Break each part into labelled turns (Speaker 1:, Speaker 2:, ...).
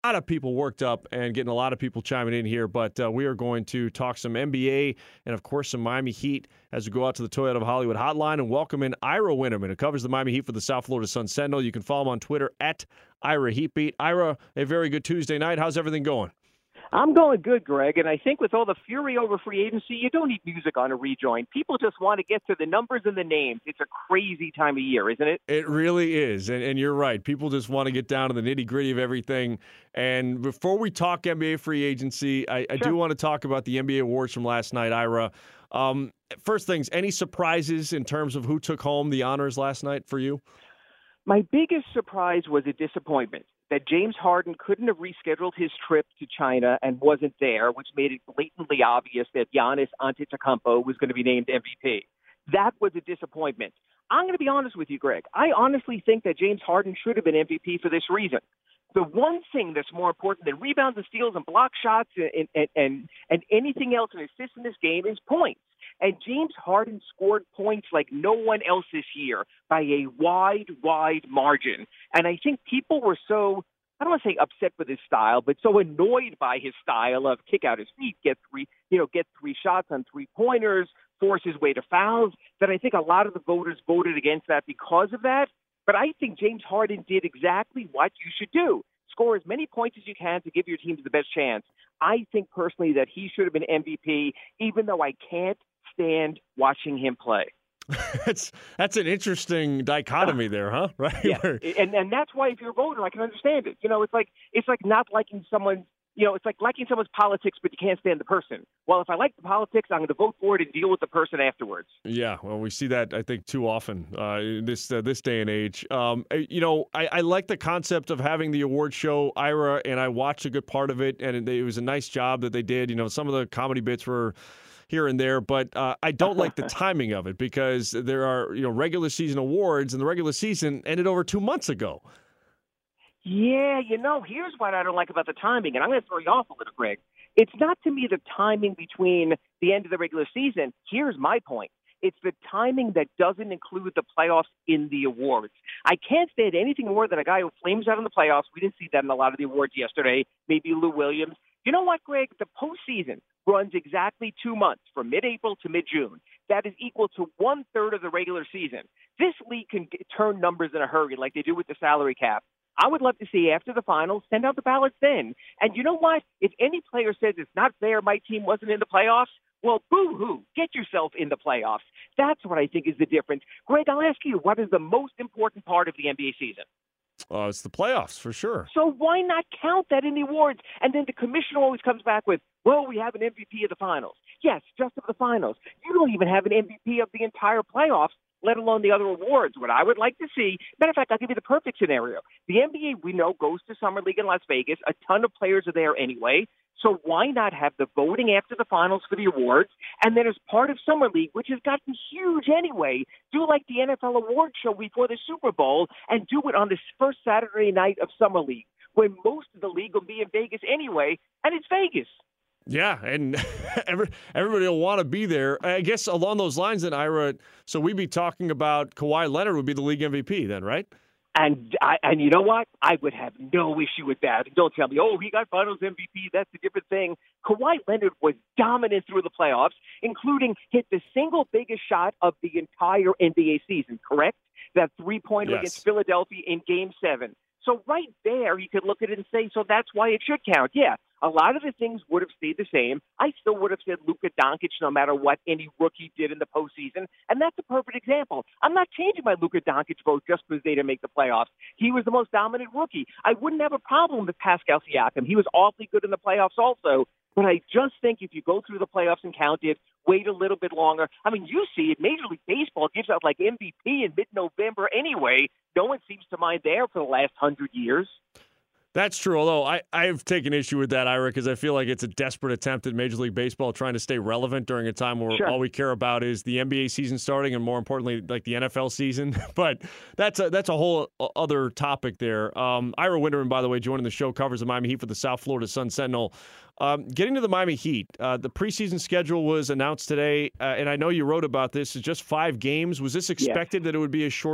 Speaker 1: lot of people worked up and getting a lot of people chiming in here, but we are going to talk some NBA and, of course, some Miami Heat as we go out to the Toyota of Hollywood hotline and welcome in Ira Winterman, who covers the Miami Heat for the South Florida Sun Sentinel. You can follow him on Twitter at Ira Heatbeat. Ira, a very good Tuesday night. How's everything going?
Speaker 2: I'm going good, Greg, and I think with all the fury over free agency, you don't need music on a rejoin. People just want to get to the numbers and the names. It's a crazy time of year, isn't it?
Speaker 1: It really is, and you're right. People just want to get down to the nitty-gritty of everything. And before we talk NBA free agency, I do want to talk about the NBA awards from last night, Ira. First things, any surprises in terms of who took home the honors last night for you?
Speaker 2: My biggest surprise was a disappointment that James Harden couldn't have rescheduled his trip to China and wasn't there, which made it blatantly obvious that Giannis Antetokounmpo was going to be named MVP. That was a disappointment. I'm going to be honest with you, Greg. I honestly think that James Harden should have been MVP for this reason. The one thing that's more important than rebounds and steals and block shots and anything else in assists in this game is points. And James Harden scored points like no one else this year by a wide margin. And I think people were so, I don't want to say upset with his style, but so annoyed by his style of kick out his feet, get three shots on three-pointers, force his way to fouls, that I think a lot of the voters voted against that because of that. But I think James Harden did exactly what you should do. Score as many points as you can to give your team the best chance. I think personally that he should have been MVP, even though I can't stand watching him play.
Speaker 1: That's an interesting dichotomy there, huh? Right?
Speaker 2: Yeah, and that's why if you're a voter, I can understand it. You know, it's like not liking someone's. You know, it's like liking someone's politics, but you can't stand the person. Well, if I like the politics, I'm going to vote for it and deal with the person afterwards.
Speaker 1: Yeah, well, we see that, I think, too often in this day and age. I like the concept of having the award show, Ira, and I watched a good part of it, and it was a nice job that they did. You know, some of the comedy bits were here and there, but I don't like the timing of it because there are, regular season awards, and the regular season ended over 2 months ago.
Speaker 2: Yeah, here's what I don't like about the timing, and I'm going to throw you off a little, Greg. It's not to me the timing between the end of the regular season. Here's my point. It's the timing that doesn't include the playoffs in the awards. I can't stand anything more than a guy who flames out in the playoffs. We didn't see that in a lot of the awards yesterday, maybe Lou Williams. You know what, Greg? The postseason runs exactly 2 months, from mid-April to mid-June. That is equal to 1/3 of the regular season. This league can turn numbers in a hurry like they do with the salary cap. I would love to see after the finals, send out the ballots then. And you know what? If any player says it's not fair, my team wasn't in the playoffs, well, boo-hoo, get yourself in the playoffs. That's what I think is the difference. Greg, I'll ask you, what is the most important part of the NBA season?
Speaker 1: It's the playoffs, for sure.
Speaker 2: So why not count that in the awards? And then the commissioner always comes back with, well, we have an MVP of the finals. Yes, just of the finals. You don't even have an MVP of the entire playoffs, let alone the other awards. What I would like to see, matter of fact, I'll give you the perfect scenario. The NBA, we know, goes to Summer League in Las Vegas. A ton of players are there anyway. So why not have the voting after the finals for the awards, and then as part of Summer League, which has gotten huge anyway, do like the NFL award show before the Super Bowl and do it on this first Saturday night of Summer League, when most of the league will be in Vegas anyway, and it's Vegas.
Speaker 1: Yeah, and everybody will want to be there. I guess along those lines then, Ira, so we'd be talking about Kawhi Leonard would be the league MVP then, right?
Speaker 2: And you know what? I would have no issue with that. Don't tell me, oh, he got Finals MVP. That's a different thing. Kawhi Leonard was dominant through the playoffs, including hit the single biggest shot of the entire NBA season, correct? That three-pointer against Philadelphia in Game 7. So right there, you could look at it and say, so that's why it should count. Yeah, a lot of the things would have stayed the same. I still would have said Luka Doncic no matter what any rookie did in the postseason, and that's a perfect example. I'm not changing my Luka Doncic vote just because they didn't make the playoffs. He was the most dominant rookie. I wouldn't have a problem with Pascal Siakam. He was awfully good in the playoffs also. But I just think if you go through the playoffs and count it, wait a little bit longer. I mean, you see it. Major League Baseball gives out like MVP in mid-November anyway. No one seems to mind there for the last 100 years.
Speaker 1: That's true, although I've taken issue with that, Ira, because I feel like it's a desperate attempt at Major League Baseball trying to stay relevant during a time where all we care about is the NBA season starting and, more importantly, like the NFL season. But that's a whole other topic there. Ira Winterman, by the way, joining the show, covers the Miami Heat for the South Florida Sun Sentinel. Getting to the Miami Heat, the preseason schedule was announced today, and I know you wrote about this. It's just 5 games. Was this expected that it would be a shorter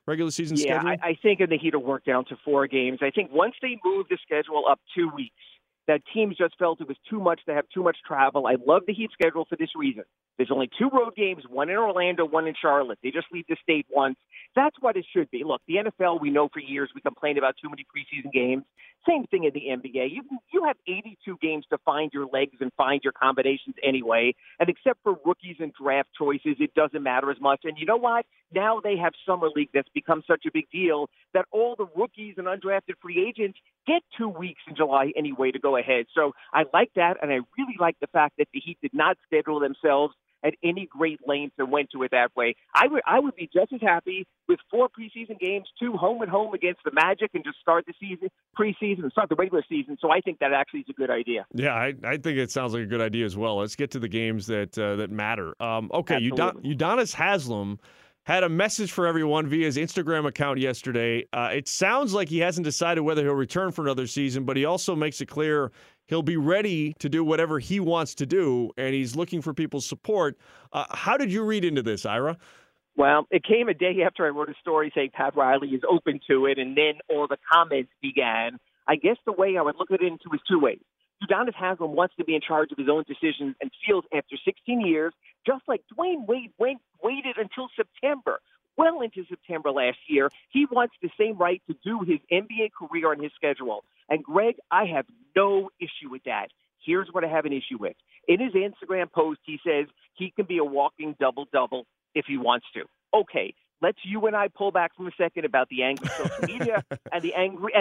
Speaker 1: regular season schedule?
Speaker 2: Yeah, I think in the Heat will work down to 4 games. I think once they move the schedule up 2 weeks, that teams just felt it was too much to have too much travel. I love the Heat schedule for this reason. There's only 2 road games, one in Orlando, one in Charlotte. They just leave the state once. That's what it should be. Look, the NFL, we know for years we complain about too many preseason games. Same thing in the NBA. You have 82 games to find your legs and find your combinations anyway. And except for rookies and draft choices, it doesn't matter as much. And you know what? Now they have Summer League that's become such a big deal that all the rookies and undrafted free agents get 2 weeks in July anyway to go ahead. So I like that, and I really like the fact that the Heat did not schedule themselves at any great length and went to it that way. I would be just as happy with 4 preseason games, 2 home and home against the Magic, and just start the season preseason and start the regular season. So I think that actually is a good idea.
Speaker 1: Yeah, I think it sounds like a good idea as well. Let's get to the games that matter. Okay, Udonis Haslem had a message for everyone via his Instagram account yesterday. It sounds like he hasn't decided whether he'll return for another season, but he also makes it clear he'll be ready to do whatever he wants to do, and he's looking for people's support. How did you read into this, Ira?
Speaker 2: Well, it came a day after I wrote a story saying Pat Riley is open to it, and then all the comments began. I guess the way I would look at it into is 2 ways. Udonis Haslem wants to be in charge of his own decisions and feels after 16 years, just like Dwayne Wade waited until September, well into September last year, he wants the same right to do his NBA career on his schedule. And, Greg, I have no issue with that. Here's what I have an issue with. In his Instagram post, he says he can be a walking double-double if he wants to. Okay, let's you and I pull back for a second about the angry social media and the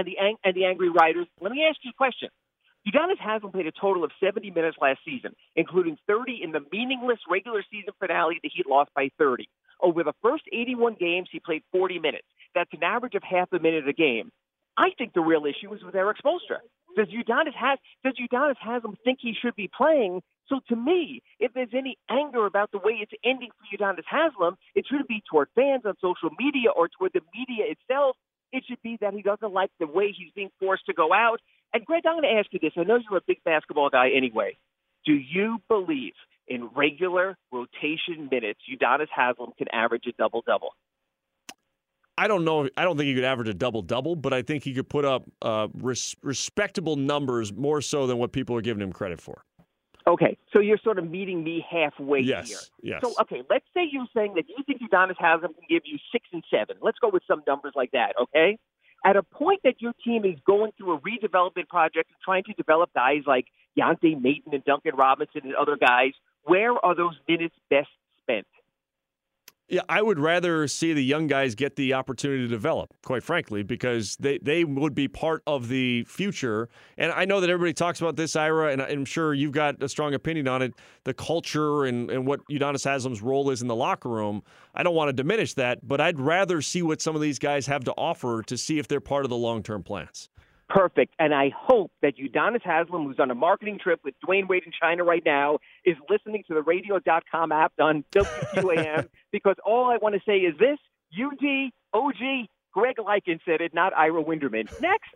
Speaker 2: angry writers. Let me ask you a question. Udonis Haslem played a total of 70 minutes last season, including 30 in the meaningless regular season finale the Heat lost by 30. Over the first 81 games, he played 40 minutes. That's an average of half a minute a game. I think the real issue is with Erik Spoelstra. Does Udonis Haslem think he should be playing? So to me, if there's any anger about the way it's ending for Udonis Haslem, it shouldn't be toward fans on social media or toward the media itself. It should be that he doesn't like the way he's being forced to go out. And, Greg, I'm going to ask you this. I know you're a big basketball guy anyway. Do you believe in regular rotation minutes Udonis Haslem can average a double-double?
Speaker 1: I don't know. I don't think he could average a double-double, but I think he could put up respectable numbers more so than what people are giving him credit for.
Speaker 2: Okay, so you're sort of meeting me halfway here.
Speaker 1: Yes.
Speaker 2: So, okay, let's say you're saying that you think Udonis Haslem can give you 6 and 7. Let's go with some numbers like that, okay? At a point that your team is going through a redevelopment project and trying to develop guys like Deontay Maton and Duncan Robinson and other guys, where are those minutes best spent?
Speaker 1: Yeah, I would rather see the young guys get the opportunity to develop, quite frankly, because they would be part of the future. And I know that everybody talks about this, Ira, and I'm sure you've got a strong opinion on it, the culture and what Udonis Haslem's role is in the locker room. I don't want to diminish that, but I'd rather see what some of these guys have to offer to see if they're part of the long-term plans.
Speaker 2: Perfect. And I hope that Udonis Haslem, who's on a marketing trip with Dwayne Wade in China right now, is listening to the radio.com app on WQAM, because all I want to say is this: UD, OG, Greg Likens said it, not Ira Winderman.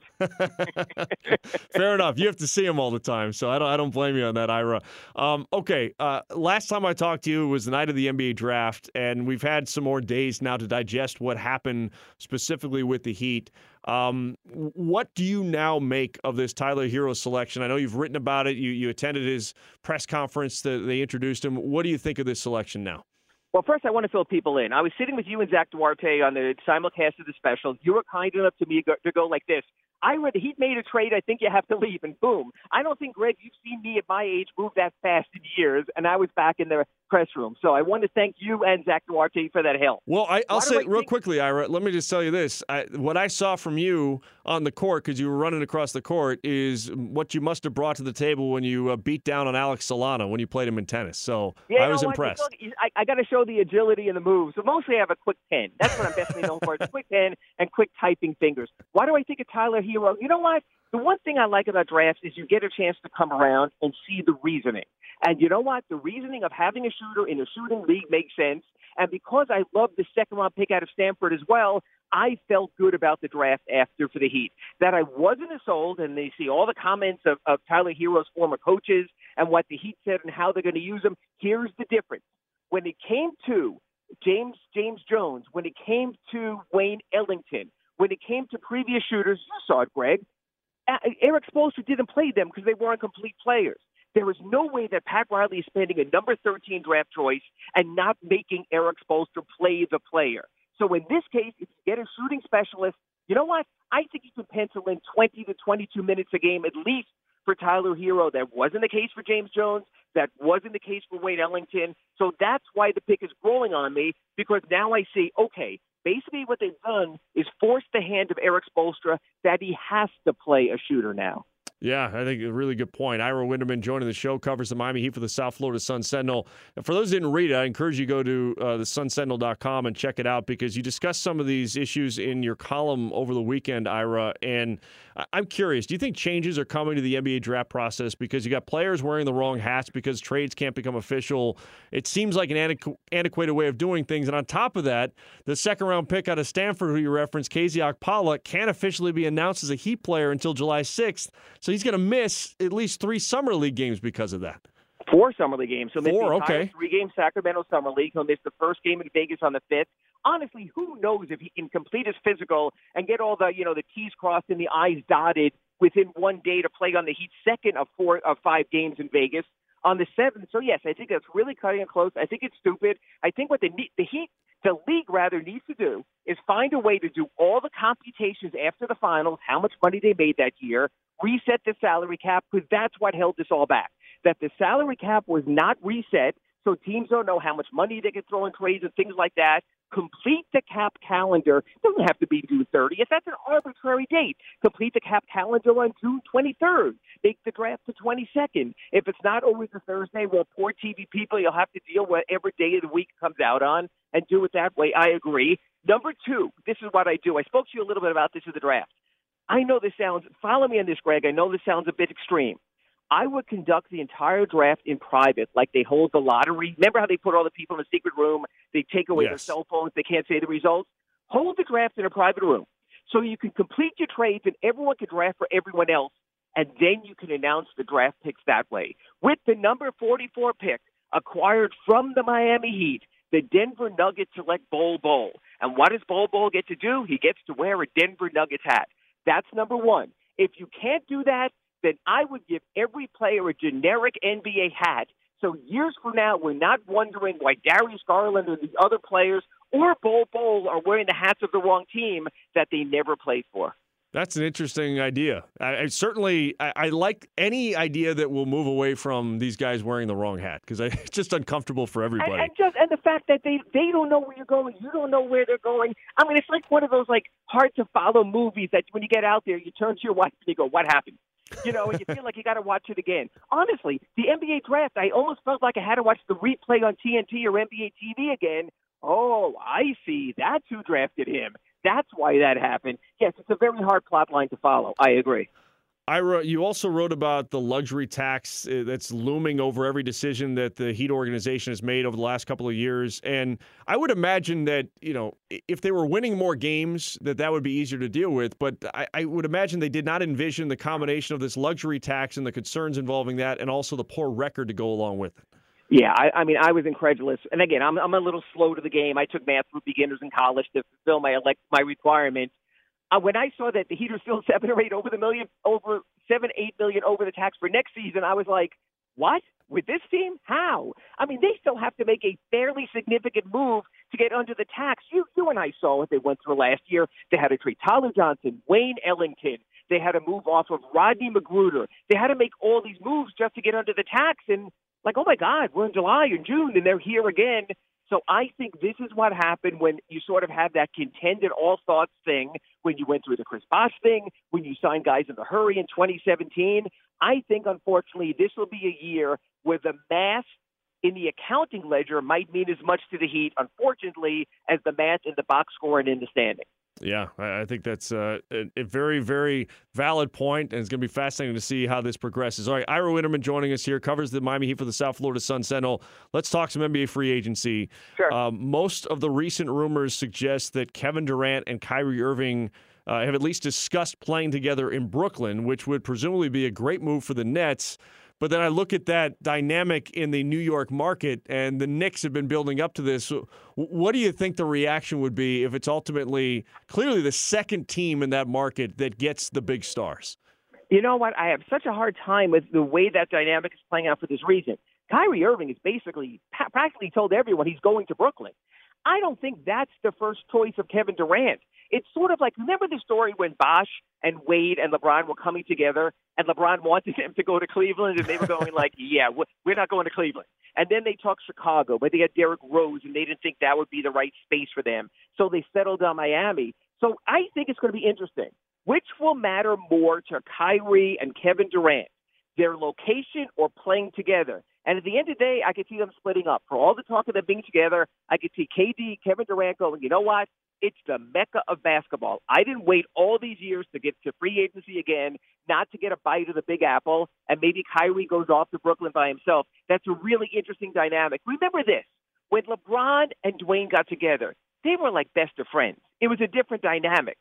Speaker 2: Next.
Speaker 1: Fair enough. You have to see him all the time, so I don't blame you on that, Ira. Okay, last time I talked to you was the night of the NBA draft, and we've had some more days now to digest what happened specifically with the Heat. What do you now make of this Tyler Herro selection? I know you've written about it. You attended his press conference that they introduced him. What do you think of this selection now?
Speaker 2: Well, first, I want to fill people in. I was sitting with you and Zach Duarte on the simulcast of the special. You were kind enough to me to go like this. I read the Heat made a trade. I think you have to leave, and boom. I don't think, Greg, you've seen me at my age move that fast in years, and I was back in the press room. So I want to thank you and Zach Duarte for that help.
Speaker 1: Well, I'll say real quickly, Ira, let me just tell you this. What I saw from you on the court, because you were running across the court, is what you must have brought to the table when you beat down on Alex Solana when you played him in tennis. So
Speaker 2: yeah,
Speaker 1: I was impressed.
Speaker 2: I got to show the agility and the moves. So mostly I have a quick pen. That's what I'm best known for. It's a quick pen and quick typing fingers. Why do I think of Tyler Herro? You know what? The one thing I like about drafts is you get a chance to come around and see the reasoning. And you know what? The reasoning of having a shooter in a shooting league makes sense. And because I love the second-round pick out of Stanford as well, I felt good about the draft after for the Heat. That I wasn't as sold, and they see all the comments of Tyler Herro's former coaches and what the Heat said and how they're going to use him. Here's the difference. When it came to James Jones, when it came to Wayne Ellington, when it came to previous shooters, you saw it, Greg. Eric Spoelstra didn't play them because they weren't complete players. There is no way that Pat Riley is spending a number 13 draft choice and not making Eric Spoelstra play the player. So in this case, if you get a shooting specialist, you know what? I think you can pencil in 20 to 22 minutes a game at least for Tyler Hero. That wasn't the case for James Jones. That wasn't the case for Wayne Ellington. So that's why the pick is growing on me, because now I see, okay, basically what they've done is force the hand of Eric Spoelstra that he has to play a shooter now.
Speaker 1: Yeah, I think a really good point. Ira Winderman joining the show, covers the Miami Heat for the South Florida Sun-Sentinel. For those who didn't read it, I encourage you to go to thesunsentinel.com and check it out, because you discussed some of these issues in your column over the weekend, Ira. And I'm curious, do you think changes are coming to the NBA draft process because you got players wearing the wrong hats because trades can't become official? It seems like an antiquated way of doing things. And on top of that, the second-round pick out of Stanford, who you referenced, KZ Okpala, can't officially be announced as a Heat player until July 6th. So he's going to miss at least 3 Summer League games because of that.
Speaker 2: 4 Summer League games. So
Speaker 1: 4, okay.
Speaker 2: 3-game Sacramento Summer League. He'll miss the first game in Vegas on the 5th. Honestly, who knows if he can complete his physical and get all the, the T's crossed and the I's dotted within one day to play on the Heat's second of 5 games in Vegas on the 7th. So, yes, I think that's really cutting it close. I think it's stupid. I think what the league needs to do is find a way to do all the computations after the finals, how much money they made that year, reset the salary cap, because that's what held this all back. That the salary cap was not reset, so teams don't know how much money they can throw in trades and things like that. Complete the cap calendar. It doesn't have to be June 30th. That's an arbitrary date. Complete the cap calendar on June 23rd. Make the draft the 22nd. If it's not always a Thursday, well, poor TV people, you'll have to deal with every day of the week comes out on and do it that way. I agree. Number 2, this is what I do. I spoke to you a little bit about this in the draft. I know this sounds, follow me on this, Greg. I know this sounds a bit extreme. I would conduct the entire draft in private, like they hold the lottery. Remember how they put all the people in a secret room? They take away their cell phones. They can't say the results. Hold the draft in a private room so you can complete your trades and everyone can draft for everyone else, and then you can announce the draft picks that way. With the number 44 pick acquired from the Miami Heat, the Denver Nuggets select Bol Bol. And what does Bol Bol get to do? He gets to wear a Denver Nuggets hat. That's number 1. If you can't do that, then I would give every player a generic NBA hat. So years from now, we're not wondering why Darius Garland or the other players or Bol Bol are wearing the hats of the wrong team that they never played for.
Speaker 1: That's an interesting idea. I like any idea that will move away from these guys wearing the wrong hat, because it's just uncomfortable for everybody.
Speaker 2: And the fact that they don't know where you're going, you don't know where they're going. I mean, it's like one of those hard to follow movies that when you get out there, you turn to your wife and you go, "What happened?" And you feel like you got to watch it again. Honestly, the NBA draft, I almost felt like I had to watch the replay on TNT or NBA TV again. Oh, I see. That's who drafted him. That's why that happened. Yes, it's a very hard plot line to follow. I agree.
Speaker 1: Ira, you also wrote about the luxury tax that's looming over every decision that the Heat organization has made over the last couple of years. And I would imagine that, if they were winning more games, that would be easier to deal with. But I would imagine they did not envision the combination of this luxury tax and the concerns involving that, and also the poor record to go along with it.
Speaker 2: Yeah, I mean, I was incredulous. And again, I'm a little slow to the game. I took math for beginners in college to fulfill my requirements. When I saw that the Heat are still 7 or 8 over the million, over 7, 8 million over the tax for next season, I was like, what? With this team? How? I mean, they still have to make a fairly significant move to get under the tax. You and I saw what they went through last year. They had to trade Tyler Johnson, Wayne Ellington. They had to move off of Rodney McGruder. They had to make all these moves just to get under the tax. And oh my God, we're in July or June, and they're here again. So I think this is what happened when you sort of have that contended all thoughts thing, when you went through the Chris Bosh thing, when you signed guys in a hurry in 2017. I think, unfortunately, this will be a year where the math in the accounting ledger might mean as much to the Heat, unfortunately, as the math in the box score and in the standing.
Speaker 1: Yeah, I think that's a very, very valid point, and it's going to be fascinating to see how this progresses. All right, Ira Winderman joining us here, covers the Miami Heat for the South Florida Sun-Sentinel. Let's talk some NBA free agency.
Speaker 2: Sure.
Speaker 1: Most of the recent rumors suggest that Kevin Durant and Kyrie Irving have at least discussed playing together in Brooklyn, which would presumably be a great move for the Nets. But then I look at that dynamic in the New York market, and the Knicks have been building up to this. What do you think the reaction would be if it's ultimately clearly the second team in that market that gets the big stars?
Speaker 2: You know what? I have such a hard time with the way that dynamic is playing out for this reason. Kyrie Irving has basically practically told everyone he's going to Brooklyn. I don't think that's the first choice of Kevin Durant. It's sort of like, remember the story when Bosh and Wade and LeBron were coming together and LeBron wanted him to go to Cleveland and they were going like, yeah, we're not going to Cleveland. And then they talked Chicago, but they had Derrick Rose and they didn't think that would be the right space for them. So they settled on Miami. So I think it's going to be interesting. Which will matter more to Kyrie and Kevin Durant, their location or playing together? And at the end of the day, I could see them splitting up. For all the talk of them being together, I could see KD, Kevin Durant going, you know what? It's the mecca of basketball. I didn't wait all these years to get to free agency again, not to get a bite of the Big Apple, and maybe Kyrie goes off to Brooklyn by himself. That's a really interesting dynamic. Remember this. When LeBron and Dwayne got together, they were like best of friends. It was a different dynamic.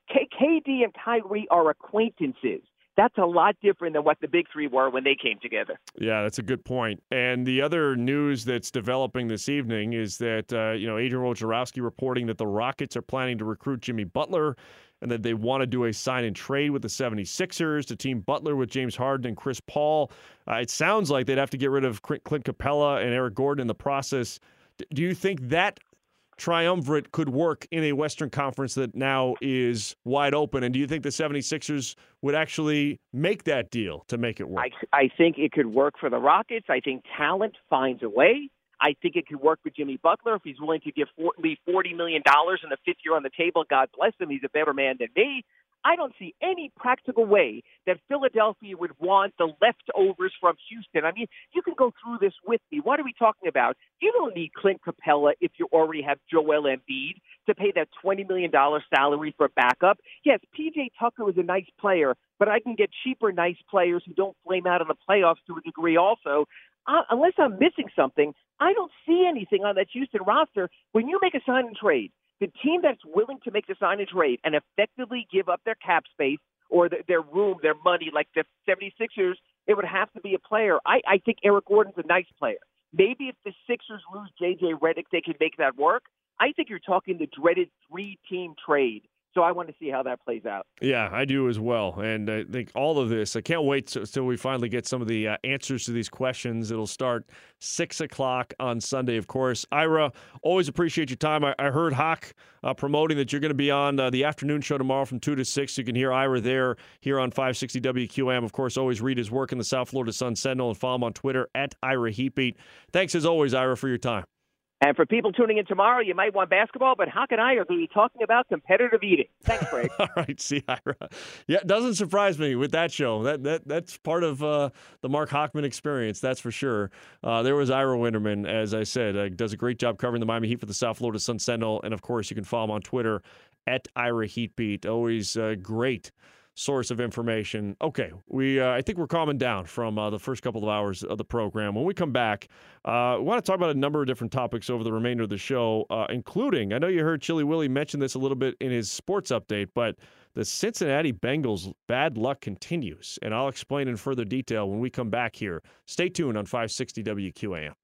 Speaker 2: KD and Kyrie are acquaintances. That's a lot different than what the big three were when they came together.
Speaker 1: Yeah, that's a good point. And the other news that's developing this evening is that, Adrian Wojnarowski reporting that the Rockets are planning to recruit Jimmy Butler and that they want to do a sign and trade with the 76ers to team Butler with James Harden and Chris Paul. It sounds like they'd have to get rid of Clint Capella and Eric Gordon in the process. Do you think that triumvirate could work in a Western Conference that now is wide open? And do you think the 76ers would actually make that deal to make it work?
Speaker 2: I think it could work for the Rockets. I think talent finds a way. I think it could work with Jimmy Butler if he's willing to leave $40 million in the fifth year on the table. God bless him. He's a better man than me. I don't see any practical way that Philadelphia would want the leftovers from Houston. I mean, you can go through this with me. What are we talking about? You don't need Clint Capella if you already have Joel Embiid to pay that $20 million salary for backup. Yes, P.J. Tucker is a nice player, but I can get cheaper nice players who don't flame out in the playoffs to a degree also. Unless I'm missing something, I don't see anything on that Houston roster. When you make a sign and trade, the team that's willing to make the sign and trade and effectively give up their cap space or their room, their money, like the 76ers, it would have to be a player. I think Eric Gordon's a nice player. Maybe if the Sixers lose J.J. Redick, they can make that work. I think you're talking the dreaded three-team trade. So I want to see how that plays out.
Speaker 1: Yeah, I do as well. And I think all of this, I can't wait till we finally get some of the answers to these questions. It'll start 6 o'clock on Sunday, of course. Ira, always appreciate your time. I heard Hawk promoting that you're going to be on the afternoon show tomorrow from 2 to 6. You can hear Ira there here on 560 WQAM. Of course, always read his work in the South Florida Sun Sentinel and follow him on Twitter at Ira Heatbeat. Thanks as always, Ira, for your time.
Speaker 2: And for people tuning in tomorrow, you might want basketball, but Hawk and I are going to be talking about competitive eating. Thanks, Greg.
Speaker 1: All right, see, Ira. Yeah, it doesn't surprise me with that show. That's part of the Mark Hochman experience, that's for sure. There was Ira Winterman, as I said, does a great job covering the Miami Heat for the South Florida Sun Sentinel. And, of course, you can follow him on Twitter at Ira Heatbeat. Always great source of information. Okay, I think we're calming down from the first couple of hours of the program. When we come back, we want to talk about a number of different topics over the remainder of the show, including, I know you heard Chilly Willie mention this a little bit in his sports update, but the Cincinnati Bengals' bad luck continues, and I'll explain in further detail when we come back here. Stay tuned on 560 WQAM.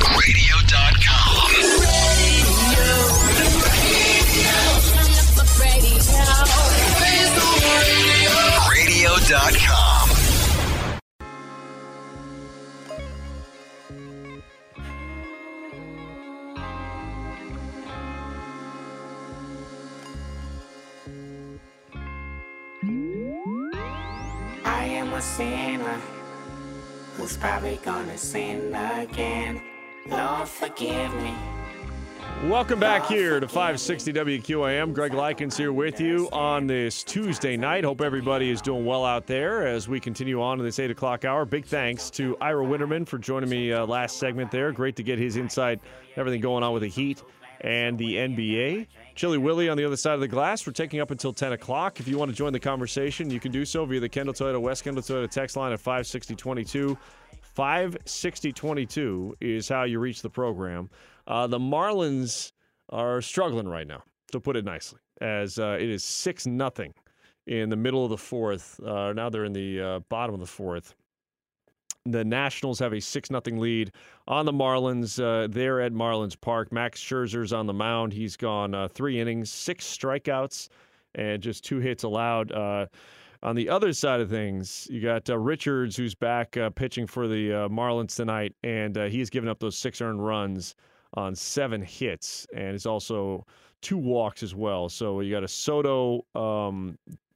Speaker 3: Radio.com. Radio.com.
Speaker 4: I am a sinner who's probably gonna sin again. Lord, forgive me.
Speaker 1: Welcome back here to 560 WQAM. Greg Likens here with you on this Tuesday night. Hope everybody is doing well out there as we continue on in this 8 o'clock hour. Big thanks to Ira Winterman for joining me last segment there. Great to get his insight, everything going on with the Heat and the NBA. Chilly Willie on the other side of the glass. We're taking up until 10 o'clock. If you want to join the conversation, you can do so via the Kendall Toyota West Kendall Toyota text line at 56022. 56022 is how you reach the program. The Marlins are struggling right now. to put it nicely, as it is 6-0 in the middle of the fourth. Now they're in the bottom of the fourth. The Nationals have a 6-0 lead on the Marlins. They're at Marlins Park. Max Scherzer's on the mound. He's gone 3 innings, 6 strikeouts, and just 2 hits allowed. On the other side of things, you got Richards, who's back pitching for the Marlins tonight, and he's given up those 6 earned runs on 7 hits, and it's also 2 walks as well. So you got a Soto, 2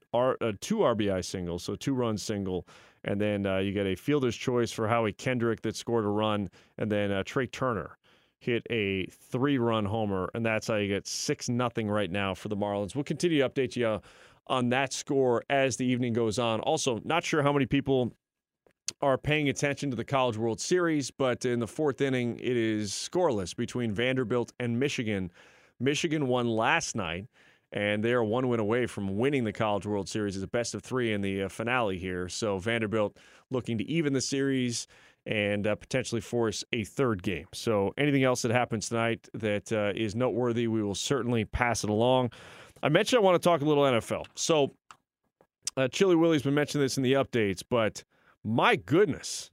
Speaker 1: RBI singles, so 2-run single. And then you get a fielder's choice for Howie Kendrick that scored a run. And then Trey Turner hit a 3-run homer. And that's how you get 6-0 right now for the Marlins. We'll continue to update you on that score as the evening goes on. Also, not sure how many people are paying attention to the College World Series, but in the 4th inning, it is scoreless between Vanderbilt and Michigan. Michigan won last night, and they are 1 win away from winning the College World Series as a best-of-3 in the finale here. So Vanderbilt looking to even the series and potentially force a 3rd game. So anything else that happens tonight that is noteworthy, we will certainly pass it along. I mentioned I want to talk a little NFL. So Chili Willie's been mentioning this in the updates, but my goodness,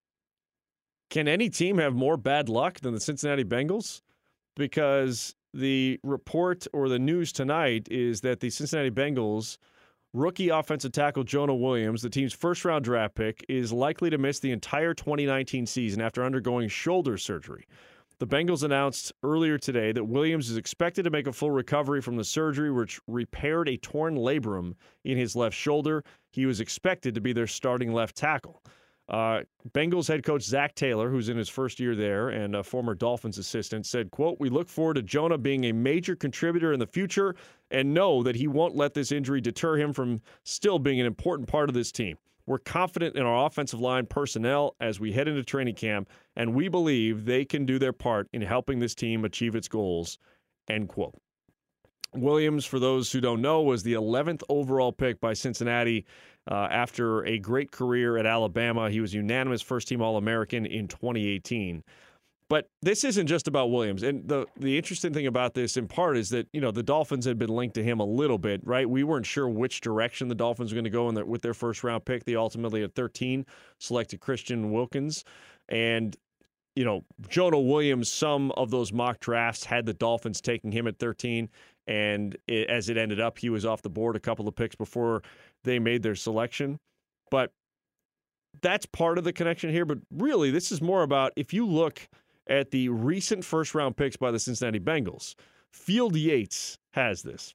Speaker 1: can any team have more bad luck than the Cincinnati Bengals? Because the report or the news tonight is that the Cincinnati Bengals rookie offensive tackle Jonah Williams, the team's first-round draft pick, is likely to miss the entire 2019 season after undergoing shoulder surgery. The Bengals announced earlier today that Williams is expected to make a full recovery from the surgery, which repaired a torn labrum in his left shoulder. He was expected to be their starting left tackle. Bengals head coach Zach Taylor, who's in his first year there and a former Dolphins assistant, said, quote, "We look forward to Jonah being a major contributor in the future and know that he won't let this injury deter him from still being an important part of this team. We're confident in our offensive line personnel as we head into training camp, and we believe they can do their part in helping this team achieve its goals," end quote. Williams, for those who don't know, was the 11th overall pick by Cincinnati after a great career at Alabama. He was unanimous first-team All-American in 2018. But this isn't just about Williams. And the interesting thing about this, in part, is that, you know, the Dolphins had been linked to him a little bit, right? We weren't sure which direction the Dolphins were going to go with their first-round pick. They ultimately, at 13, selected Christian Wilkins. And, you know, Jonah Williams, some of those mock drafts had the Dolphins taking him at 13. And as it ended up, he was off the board a couple of picks before they made their selection. But that's part of the connection here. But really, this is more about if you look at the recent first-round picks by the Cincinnati Bengals, Field Yates has this.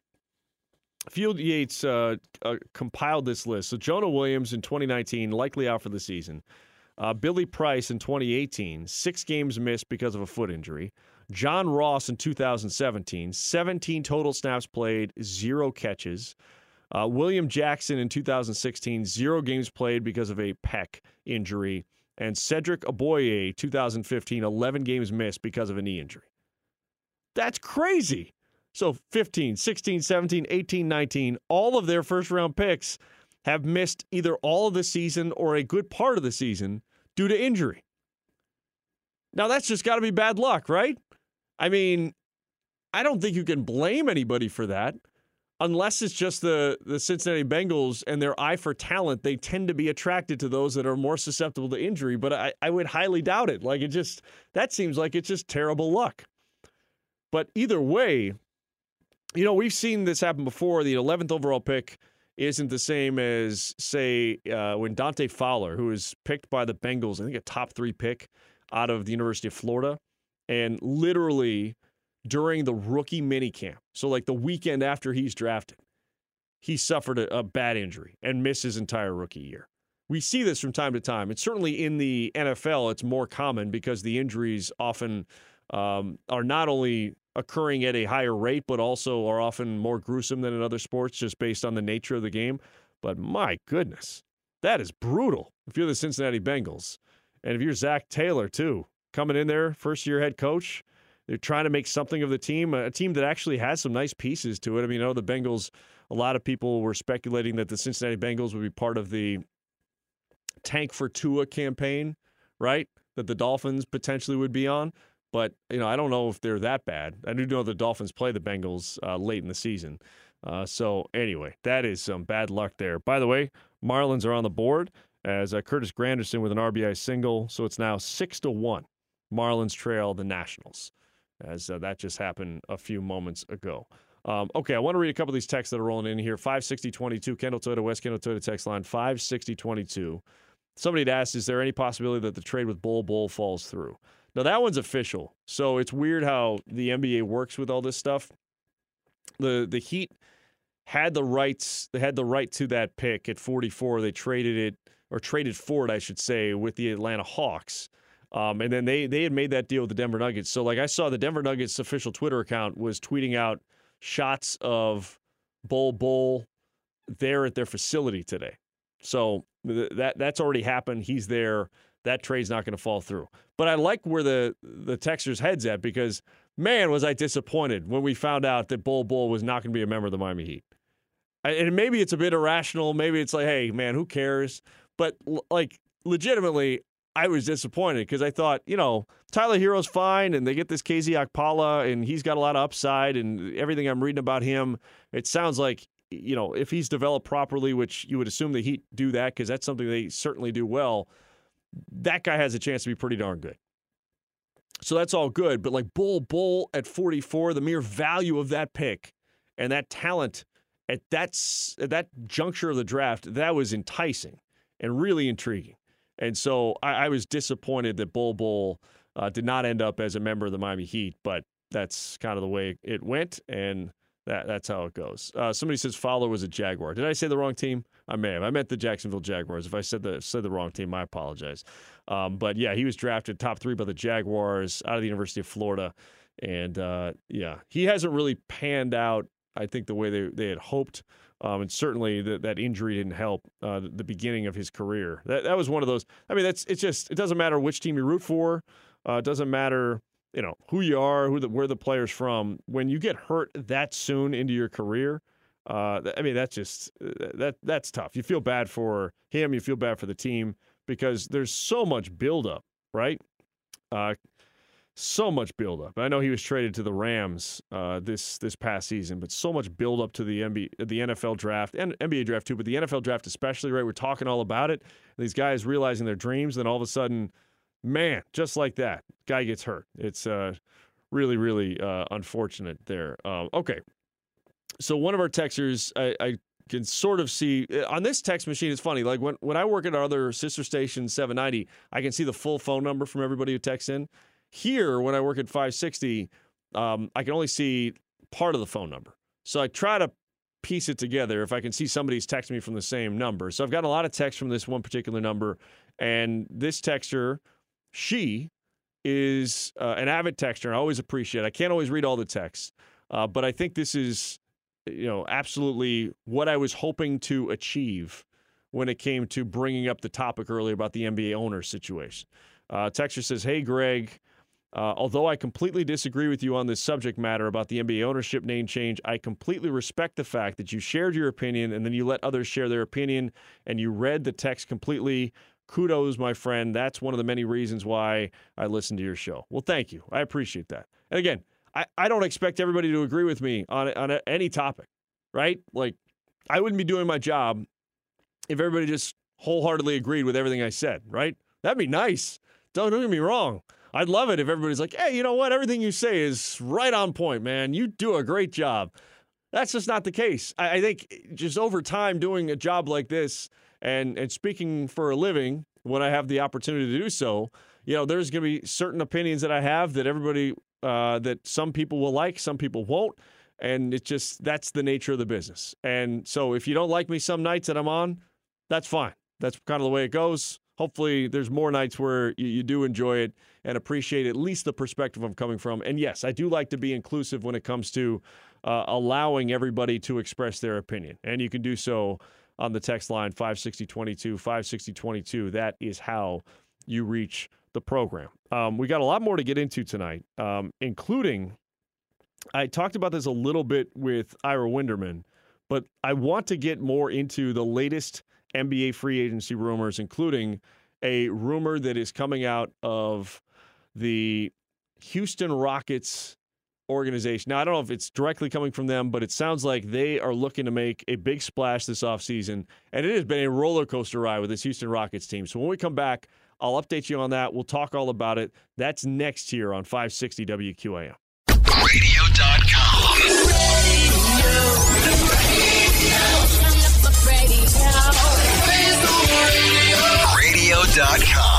Speaker 1: Field Yates compiled this list. So Jonah Williams in 2019, likely out for the season. Billy Price in 2018, 6 games missed because of a foot injury. John Ross in 2017, 17 total snaps played, 0 catches. William Jackson in 2016, 0 games played because of a pec injury. And Cedric Aboye, 2015, 11 games missed because of a knee injury. That's crazy. So 15, 16, 17, 18, 19, all of their first-round picks have missed either all of the season or a good part of the season due to injury. Now, that's just got to be bad luck, right? I mean, I don't think you can blame anybody for that. Unless it's just the Cincinnati Bengals and their eye for talent, they tend to be attracted to those that are more susceptible to injury. But I would highly doubt it. Like, that seems like it's just terrible luck. But either way, you know, we've seen this happen before. The 11th overall pick isn't the same as, say, when Dante Fowler, who was picked by the Bengals, I think a top 3 pick out of the University of Florida, and literally during the rookie minicamp, so like the weekend after he's drafted, he suffered a bad injury and missed his entire rookie year. We see this from time to time. And certainly in the NFL, it's more common because the injuries often are not only occurring at a higher rate, but also are often more gruesome than in other sports just based on the nature of the game. But my goodness, that is brutal if you're the Cincinnati Bengals. And if you're Zach Taylor, too, coming in there, first-year head coach, they're trying to make something of the team, a team that actually has some nice pieces to it. I mean, you know, the Bengals, a lot of people were speculating that the Cincinnati Bengals would be part of the Tank for Tua campaign, right, that the Dolphins potentially would be on. But, I don't know if they're that bad. I do know the Dolphins play the Bengals late in the season. So anyway, that is some bad luck there. By the way, Marlins are on the board as Curtis Granderson with an RBI single. So it's now 6-1. Marlins trail the Nationals, as that just happened a few moments ago. Okay, I want to read a couple of these texts that are rolling in here. 56022, Kendall Toyota, West Kendall Toyota text line, 56022. Somebody had asked, is there any possibility that the trade with Bol falls through? Now, that one's official. So it's weird how the NBA works with all this stuff. The Heat had the rights. They had the right to that pick at 44. They traded for it, I should say, with the Atlanta Hawks. And then they had made that deal with the Denver Nuggets. So, I saw the Denver Nuggets official Twitter account was tweeting out shots of Bol there at their facility today. So that's already happened. He's there. That trade's not going to fall through. But I like where the texter's head's at because, man, was I disappointed when we found out that Bol was not going to be a member of the Miami Heat. And maybe it's a bit irrational. Maybe it's like, hey, man, who cares? But, legitimately, I was disappointed because I thought, Tyler Hero's fine, and they get this KZ Okpala, and he's got a lot of upside, and everything I'm reading about him, it sounds like, if he's developed properly, which you would assume the Heat do that because that's something they certainly do well, that guy has a chance to be pretty darn good. So that's all good. But Bol at 44, the mere value of that pick and that talent at that juncture of the draft, that was enticing and really intriguing. And so I was disappointed that Bol did not end up as a member of the Miami Heat, but that's kind of the way it went, and that's how it goes. Somebody says Fowler was a Jaguar. Did I say the wrong team? I may have. I meant the Jacksonville Jaguars. If I said the wrong team, I apologize. But, yeah, he was drafted top 3 by the Jaguars out of the University of Florida. And, he hasn't really panned out, I think, the way they had hoped. And certainly that injury didn't help the beginning of his career. That was one of those. I mean, it doesn't matter which team you root for. It doesn't matter, who you are, where the player's from. When you get hurt that soon into your career, that's tough. You feel bad for him. You feel bad for the team because there's so much buildup, right? So much buildup. I know he was traded to the Rams this past season, but so much buildup to the NFL draft and NBA draft too, but the NFL draft especially, right? We're talking all about it. These guys realizing their dreams, then all of a sudden, man, just like that, guy gets hurt. It's really, really unfortunate there. Okay. So one of our texters, I can sort of see on this text machine. It's funny. Like when I work at our other sister station, 790, I can see the full phone number from everybody who texts in. Here, when I work at 560, I can only see part of the phone number. So I try to piece it together if I can see somebody's texting me from the same number. So I've got a lot of texts from this one particular number. And this texter, she is an avid texter. I always appreciate it. I can't always read all the texts. But I think this is, absolutely what I was hoping to achieve when it came to bringing up the topic earlier about the NBA owner situation. Texter says, hey, Greg, although I completely disagree with you on this subject matter about the NBA ownership name change, I completely respect the fact that you shared your opinion and then you let others share their opinion and you read the text completely. Kudos, my friend. That's one of the many reasons why I listen to your show. Well, thank you. I appreciate that. And again, I don't expect everybody to agree with me on any topic, right? Like, I wouldn't be doing my job if everybody just wholeheartedly agreed with everything I said, right? That'd be nice. Don't get me wrong. I'd love it if everybody's like, hey, you know what? Everything you say is right on point, man. You do a great job. That's just not the case. I think just over time doing a job like this and speaking for a living when I have the opportunity to do so, there's going to be certain opinions that I have that everybody, that some people will like, some people won't. And that's the nature of the business. And so if you don't like me some nights that I'm on, that's fine. That's kind of the way it goes. Hopefully there's more nights where you do enjoy it and appreciate at least the perspective I'm coming from. And yes, I do like to be inclusive when it comes to allowing everybody to express their opinion. And you can do so on the text line 56022, 56022. That is how you reach the program. We got a lot more to get into tonight, including, I talked about this a little bit with Ira Winderman, but I want to get more into the latest NBA free agency rumors, including a rumor that is coming out of the Houston Rockets organization. Now, I don't know if it's directly coming from them, but it sounds like they are looking to make a big splash this offseason, and it has been a roller coaster ride with this Houston Rockets team. So when we come back, I'll update you on that. We'll talk all about it. That's next here on 560 WQAM.
Speaker 3: Radio.com. Radio.com.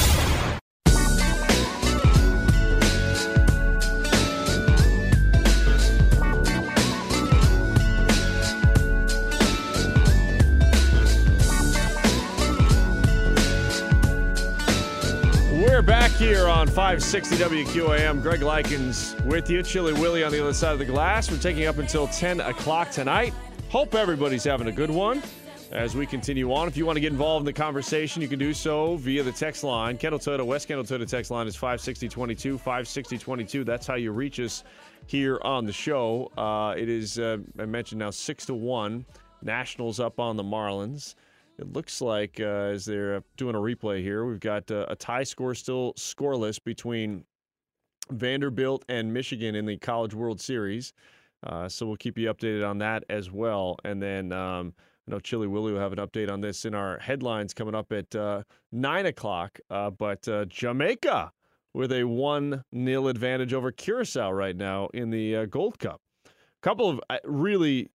Speaker 1: We're back here on 560 WQAM. Greg Likens with you. Chili Willie on the other side of the glass. We're taking up until 10 o'clock tonight. Hope everybody's having a good one as we continue on. If you want to get involved in the conversation, you can do so via the text line. Kendall Toyota, West Kendall Toyota text line is 56022, 56022. That's how you reach us here on the show. It is, I mentioned now, 6-1. Nationals up on the Marlins. It looks like, as they're doing a replay here, we've got a tie score still scoreless between Vanderbilt and Michigan in the College World Series. So we'll keep you updated on that as well. And then I know Chili Willie will have an update on this in our headlines coming up at 9 o'clock. But Jamaica with a 1-0 advantage over Curacao right now in the Gold Cup. A couple of really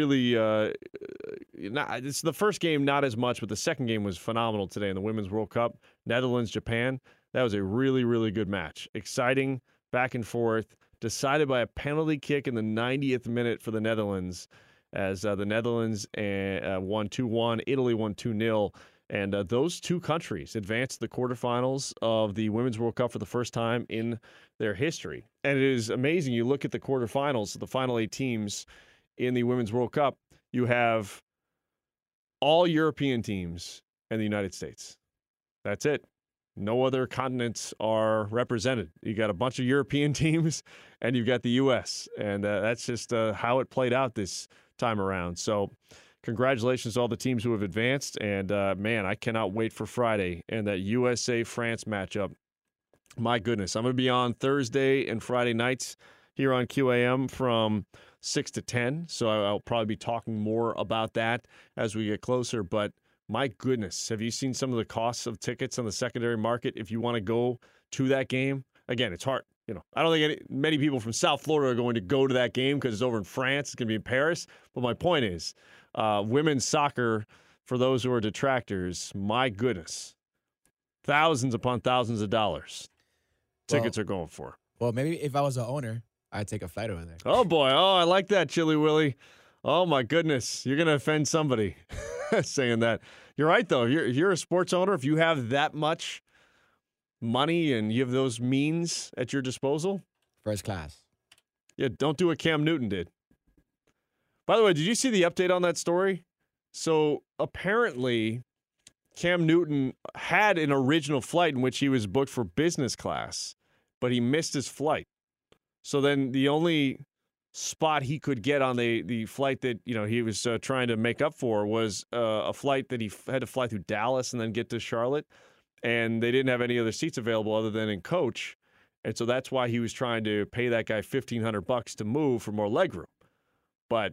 Speaker 1: it's the first game not as much, but the second game was phenomenal today in the Women's World Cup. Netherlands, Japan. That was a really good match. Exciting, back and forth, decided by a penalty kick in the 90th minute for the Netherlands, as the Netherlands won 2-1, Italy won 2-0, and those two countries advanced to the quarterfinals of the Women's World Cup for the first time in their history. And it is amazing. You look at the quarterfinals, the final 8 teams in the Women's World Cup, you have all European teams and the United States. That's it. No other continents are represented. You got a bunch of European teams, and you've got the U.S., and that's just how it played out this time around. So congratulations to all the teams who have advanced, and, man, I cannot wait for Friday and that USA-France matchup. My goodness, I'm going to be on Thursday and Friday nights here on QAM from 6 to 10, so I'll probably be talking more about that as we get closer. But my goodness, have you seen some of the costs of tickets on the secondary market if you want to go to that game? Again, it's hard. I don't think many people from South Florida are going to go to that game because it's over in France. It's going to be in Paris. But my point is, women's soccer, for those who are detractors, my goodness, thousands upon thousands of dollars tickets are going for.
Speaker 5: Well, maybe if I was the owner, I'd take a flight over there.
Speaker 1: Oh, boy. Oh, I like that, Chili Willie. Oh, my goodness. You're going to offend somebody saying that. You're right, though. If you're a sports owner, if you have that much money and you have those means at your disposal.
Speaker 5: First class.
Speaker 1: Yeah, don't do what Cam Newton did. By the way, did you see the update on that story? So apparently Cam Newton had an original flight in which he was booked for business class, but he missed his flight. So then the only spot he could get on the flight that he was trying to make up for was a flight that he had to fly through Dallas and then get to Charlotte, and they didn't have any other seats available other than in coach, and so that's why he was trying to pay that guy $1,500 to move for more legroom. But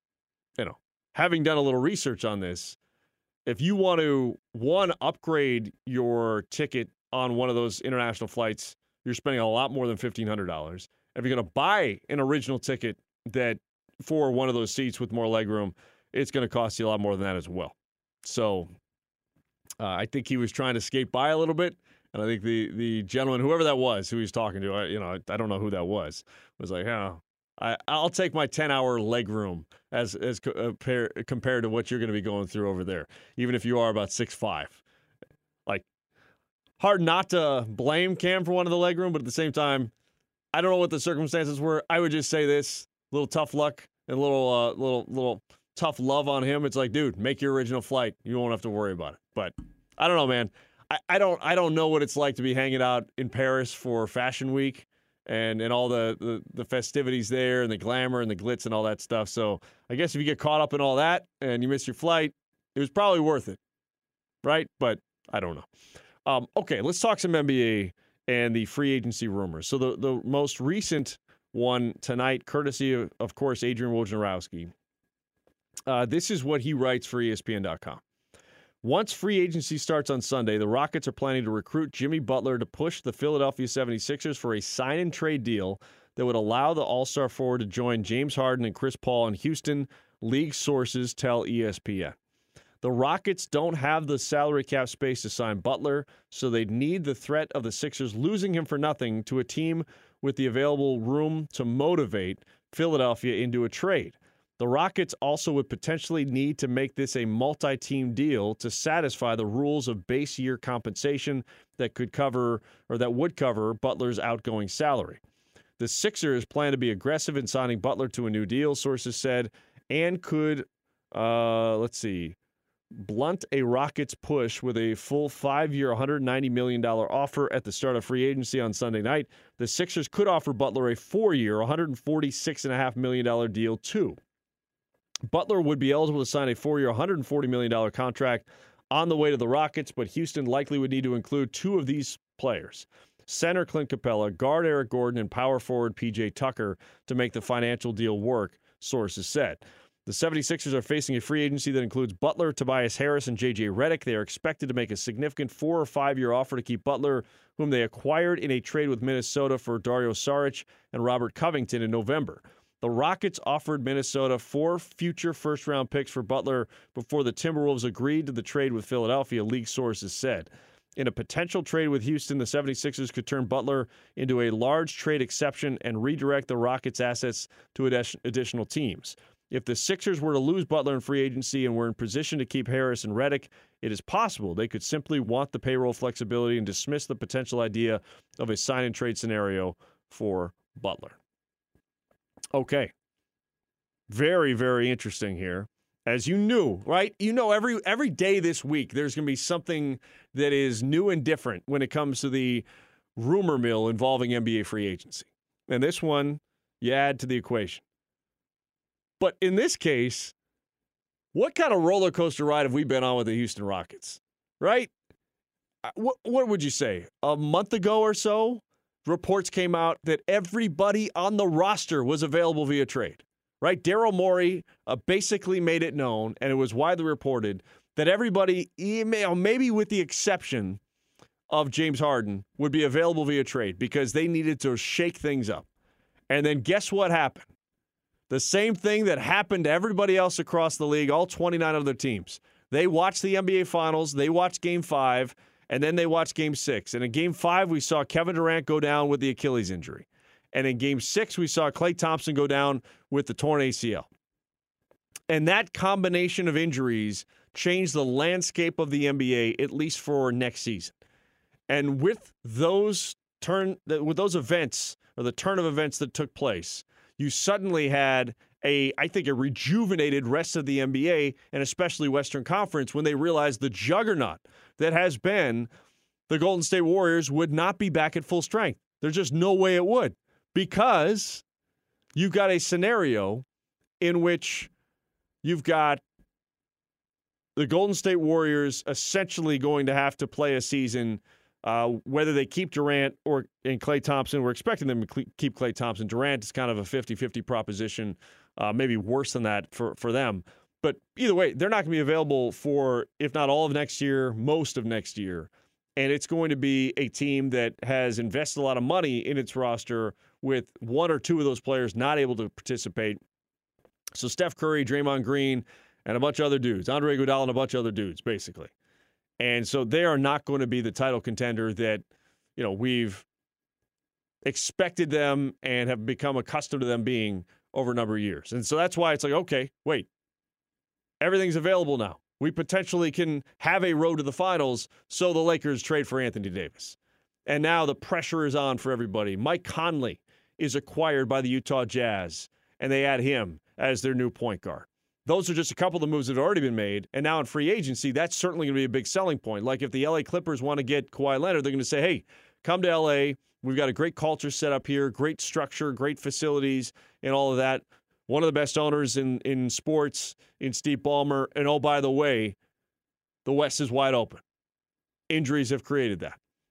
Speaker 1: having done a little research on this, if you want to upgrade your ticket on one of those international flights, you're spending a lot more than $1,500. If you're going to buy an original ticket for one of those seats with more legroom, it's going to cost you a lot more than that as well. So I think he was trying to skate by a little bit, and I think the gentleman, whoever that was, who he was talking to, I don't know who that was like, I'll take my 10-hour legroom as compared to what you're going to be going through over there, even if you are about 6'5". Like, hard not to blame Cam for one of the legroom, but at the same time, I don't know what the circumstances were. I would just say this: a little tough luck and a little tough love on him. It's like, dude, make your original flight. You won't have to worry about it. But I don't know, man. I don't know what it's like to be hanging out in Paris for Fashion Week and all the festivities there and the glamour and the glitz and all that stuff. So I guess if you get caught up in all that and you miss your flight, it was probably worth it, right? But I don't know. Okay, let's talk some NBA and the free agency rumors. So the most recent one tonight, courtesy of course, Adrian Wojnarowski. This is what he writes for ESPN.com. Once free agency starts on Sunday, the Rockets are planning to recruit Jimmy Butler to push the Philadelphia 76ers for a sign-and-trade deal that would allow the All-Star forward to join James Harden and Chris Paul in Houston, league sources tell ESPN. The Rockets don't have the salary cap space to sign Butler, so they'd need the threat of the Sixers losing him for nothing to a team with the available room to motivate Philadelphia into a trade. The Rockets also would potentially need to make this a multi-team deal to satisfy the rules of base year compensation that would cover Butler's outgoing salary. The Sixers plan to be aggressive in signing Butler to a new deal, sources said, and could, blunt a Rockets push with a full 5-year, $190 million offer at the start of free agency on Sunday night. The Sixers could offer Butler a 4-year, $146.5 million deal too. Butler would be eligible to sign a 4-year, $140 million contract on the way to the Rockets, but Houston likely would need to include two of these players, center Clint Capella, guard Eric Gordon, and power forward PJ Tucker to make the financial deal work, sources said. The 76ers are facing a free agency that includes Butler, Tobias Harris, and J.J. Redick. They are expected to make a significant 4- or 5-year offer to keep Butler, whom they acquired in a trade with Minnesota for Dario Saric and Robert Covington in November. The Rockets offered Minnesota 4 future first-round picks for Butler before the Timberwolves agreed to the trade with Philadelphia, league sources said. In a potential trade with Houston, the 76ers could turn Butler into a large trade exception and redirect the Rockets' assets to additional teams. If the Sixers were to lose Butler in free agency and were in position to keep Harris and Redick, it is possible they could simply want the payroll flexibility and dismiss the potential idea of a sign-and-trade scenario for Butler. Okay. Very, very interesting here. As you knew, right? You know, every day this week, there's going to be something that is new and different when it comes to the rumor mill involving NBA free agency. And this one, you add to the equation. But in this case, what kind of roller coaster ride have we been on with the Houston Rockets, right? What would you say? A month ago or so, reports came out that everybody on the roster was available via trade, right? Daryl Morey basically made it known, and it was widely reported, that everybody, maybe with the exception of James Harden, would be available via trade because they needed to shake things up. And then guess what happened? The same thing that happened to everybody else across the league, all 29 other teams. They watched the NBA Finals, they watched Game 5, and then they watched Game 6. And in Game 5, we saw Kevin Durant go down with the Achilles injury. And in Game 6, we saw Klay Thompson go down with the torn ACL. And that combination of injuries changed the landscape of the NBA, at least for next season. And with those events, or the turn of events that took place, you suddenly had a rejuvenated rest of the NBA, and especially Western Conference, when they realized the juggernaut that has been the Golden State Warriors would not be back at full strength. There's just no way it would, because you've got a scenario in which you've got the Golden State Warriors essentially going to have to play a season, whether they keep Durant and Klay Thompson. We're expecting them to keep Klay Thompson. Durant is kind of a 50-50 proposition, maybe worse than that for them. But either way, they're not going to be available for, if not all of next year, most of next year. And it's going to be a team that has invested a lot of money in its roster with one or two of those players not able to participate. So Steph Curry, Draymond Green, and a bunch of other dudes, Andre Iguodala and a bunch of other dudes, basically. And so they are not going to be the title contender that, we've expected them and have become accustomed to them being over a number of years. And so that's why it's like, okay, wait, everything's available now. We potentially can have a road to the finals, so the Lakers trade for Anthony Davis. And now the pressure is on for everybody. Mike Conley is acquired by the Utah Jazz, and they add him as their new point guard. Those are just a couple of the moves that have already been made. And now in free agency, that's certainly going to be a big selling point. Like if the LA Clippers want to get Kawhi Leonard, they're going to say, hey, come to LA. We've got a great culture set up here, great structure, great facilities, and all of that. One of the best owners in sports in Steve Ballmer. And oh, by the way, the West is wide open. Injuries have created that.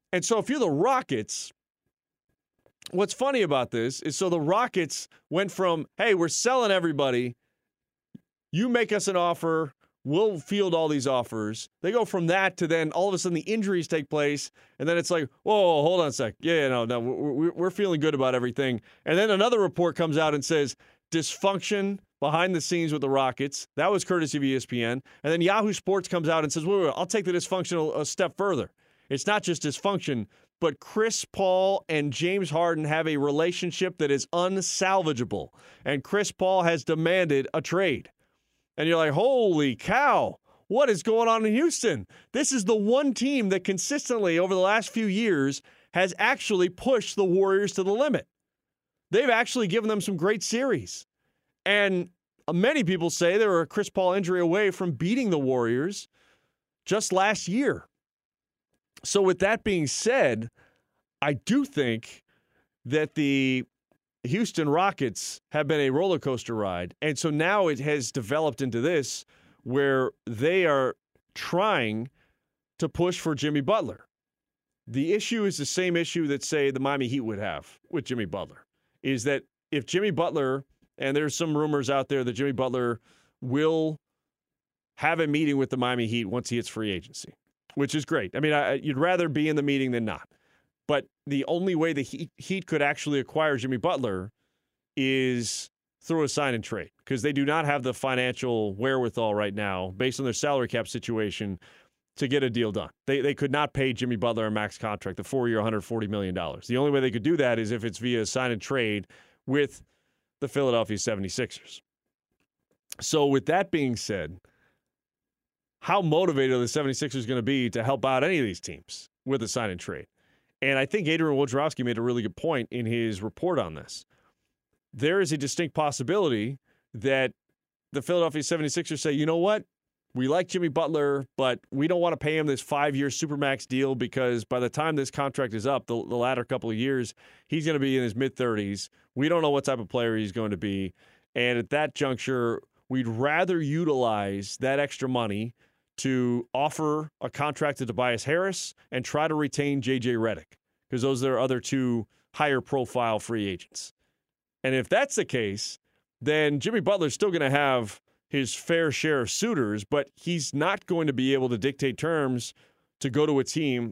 Speaker 1: And so if you're the Rockets, what's funny about this is so the Rockets went from, hey, we're selling everybody. You make us an offer. We'll field all these offers. They go from that to then all of a sudden the injuries take place. And then it's like, whoa, hold on a sec. Yeah, no, we're feeling good about everything. And then another report comes out and says dysfunction behind the scenes with the Rockets. That was courtesy of ESPN. And then Yahoo Sports comes out and says, wait, I'll take the dysfunction a step further. It's not just dysfunction, but Chris Paul and James Harden have a relationship that is unsalvageable. And Chris Paul has demanded a trade. And you're like, holy cow, what is going on in Houston? This is the one team that consistently over the last few years has actually pushed the Warriors to the limit. They've actually given them some great series. And many people say they were a Chris Paul injury away from beating the Warriors just last year. So with that being said, I do think that the Houston Rockets have been a roller coaster ride. And so now it has developed into this where they are trying to push for Jimmy Butler. The issue is the same issue that, say, the Miami Heat would have with Jimmy Butler, is that if Jimmy Butler, and there's some rumors out there that Jimmy Butler will have a meeting with the Miami Heat once he hits free agency, which is great. I mean, you'd rather be in the meeting than not. But the only way the Heat could actually acquire Jimmy Butler is through a sign and trade, because they do not have the financial wherewithal right now, based on their salary cap situation, to get a deal done. They could not pay Jimmy Butler a max contract, the 4-year, $140 million. The only way they could do that is if it's via sign and trade with the Philadelphia 76ers. So with that being said, how motivated are the 76ers going to be to help out any of these teams with a sign and trade? And I think Adrian Wojnarowski made a really good point in his report on this. There is a distinct possibility that the Philadelphia 76ers say, you know what? We like Jimmy Butler, but we don't want to pay him this 5-year Supermax deal because by the time this contract is up, the latter couple of years, he's going to be in his mid-30s. We don't know what type of player he's going to be. And at that juncture, we'd rather utilize that extra money to offer a contract to Tobias Harris and try to retain J.J. Redick, because those are other two higher-profile free agents. And if that's the case, then Jimmy Butler's still going to have his fair share of suitors, but he's not going to be able to dictate terms to go to a team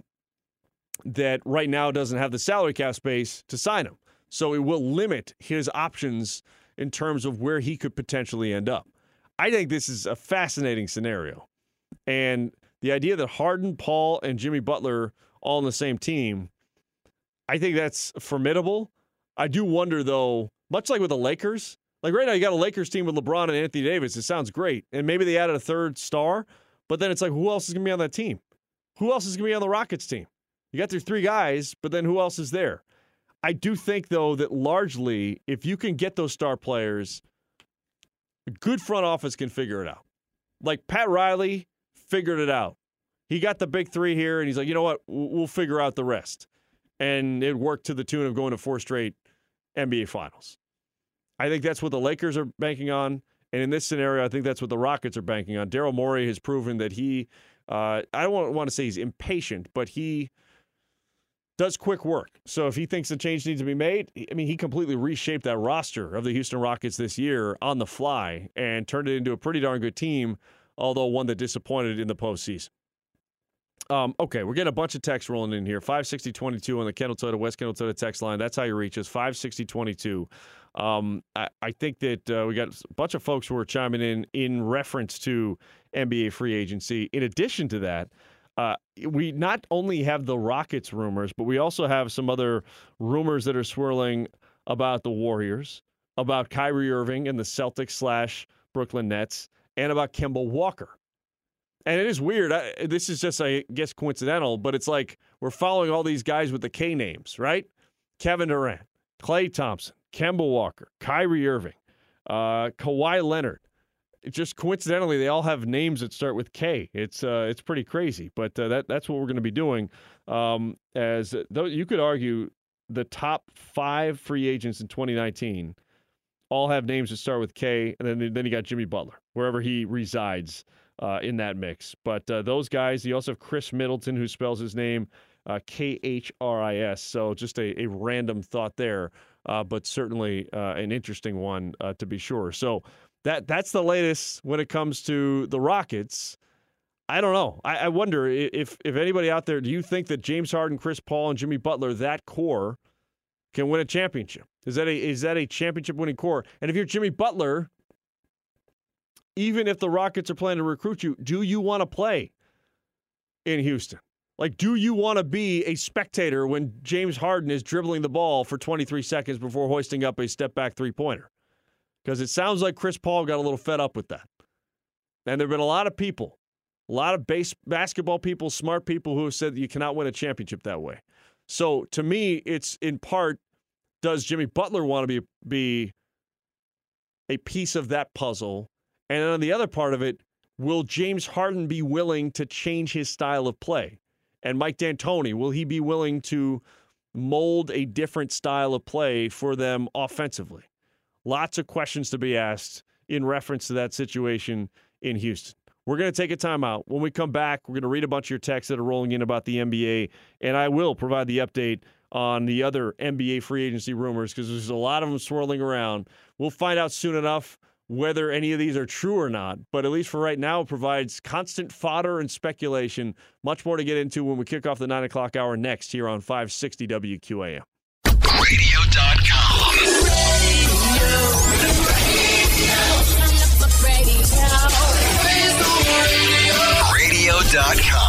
Speaker 1: that right now doesn't have the salary cap space to sign him. So it will limit his options in terms of where he could potentially end up. I think this is a fascinating scenario. And the idea that Harden, Paul, and Jimmy Butler all on the same team, I think that's formidable. I do wonder, though, much like with the Lakers, like right now you got a Lakers team with LeBron and Anthony Davis. It sounds great. And maybe they added a third star, but then it's like, who else is going to be on that team? Who else is going to be on the Rockets team? You got their three guys, but then who else is there? I do think, though, that largely, if you can get those star players, a good front office can figure it out. Like Pat Riley figured it out. He got the big three here, and he's like, you know what? We'll figure out the rest. And it worked to the tune of going to 4 straight NBA Finals. I think that's what the Lakers are banking on. And in this scenario, I think that's what the Rockets are banking on. Daryl Morey has proven that he, I don't want to say he's impatient, but he does quick work. So if he thinks a change needs to be made, I mean, he completely reshaped that roster of the Houston Rockets this year on the fly and turned it into a pretty darn good team, although one that disappointed in the postseason. Okay, we're getting a bunch of texts rolling in here. 560-22 on the Kendall Toyota, West Kendall Toyota text line. That's how you reach us, 560-22. I think that we got a bunch of folks who are chiming in reference to NBA free agency. In addition to that, we not only have the Rockets rumors, but we also have some other rumors that are swirling about the Warriors, about Kyrie Irving and the Celtics/Brooklyn Nets, and about Kemba Walker. And it is weird. This is just, I guess, coincidental, but it's like we're following all these guys with the K names, right? Kevin Durant, Klay Thompson, Kemba Walker, Kyrie Irving, Kawhi Leonard. Just coincidentally, they all have names that start with K. It's pretty crazy, but that's what we're going to be doing. As though you could argue, the top 5 free agents in 2019 all have names that start with K, and then you got Jimmy Butler, wherever he resides in that mix. But those guys, you also have Chris Middleton, who spells his name KHRIS. So just a random thought there, but certainly an interesting one to be sure. So that's the latest when it comes to the Rockets. I don't know. I wonder if anybody out there, do you think that James Harden, Chris Paul, and Jimmy Butler, that core, can win a championship? Is that a championship-winning core? And if you're Jimmy Butler, even if the Rockets are planning to recruit you, do you want to play in Houston? Like, do you want to be a spectator when James Harden is dribbling the ball for 23 seconds before hoisting up a step-back three-pointer? Because it sounds like Chris Paul got a little fed up with that. And there have been a lot of people, a lot of basketball people, smart people who have said that you cannot win a championship that way. So, to me, it's in part, does Jimmy Butler want to be a piece of that puzzle? And on the other part of it, will James Harden be willing to change his style of play? And Mike D'Antoni, will he be willing to mold a different style of play for them offensively? Lots of questions to be asked in reference to that situation in Houston. We're going to take a timeout. When we come back, we're going to read a bunch of your texts that are rolling in about the NBA, and I will provide the update on the other NBA free agency rumors because there's a lot of them swirling around. We'll find out soon enough whether any of these are true or not, but at least for right now, it provides constant fodder and speculation. Much more to get into when we kick off the 9 o'clock hour next here on 560 WQAM.
Speaker 3: Radio.com. Radio.com.